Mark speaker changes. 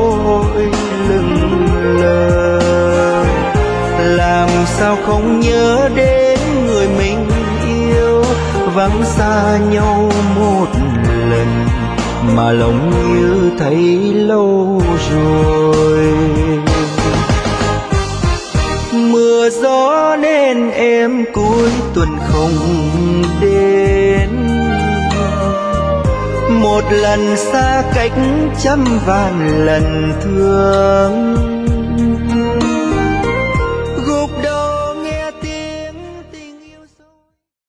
Speaker 1: trôi lững lờ. Làm sao không nhớ đến người mình yêu, vắng xa nhau một lần mà lòng như thấy lâu rồi. Mưa gió nên em cuối tuần không đến, một lần xa cách trăm vạn lần thương.